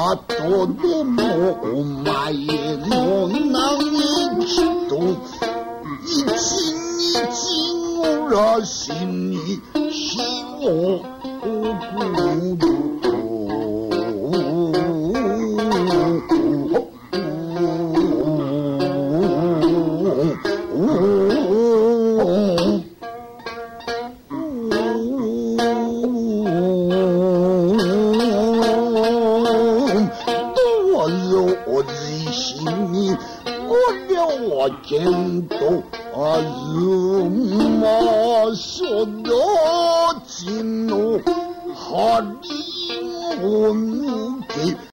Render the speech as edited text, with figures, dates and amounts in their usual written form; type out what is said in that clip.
後でもお前の嘆きと一日暮らしに火を送るけんとあずまそだちの針を抜け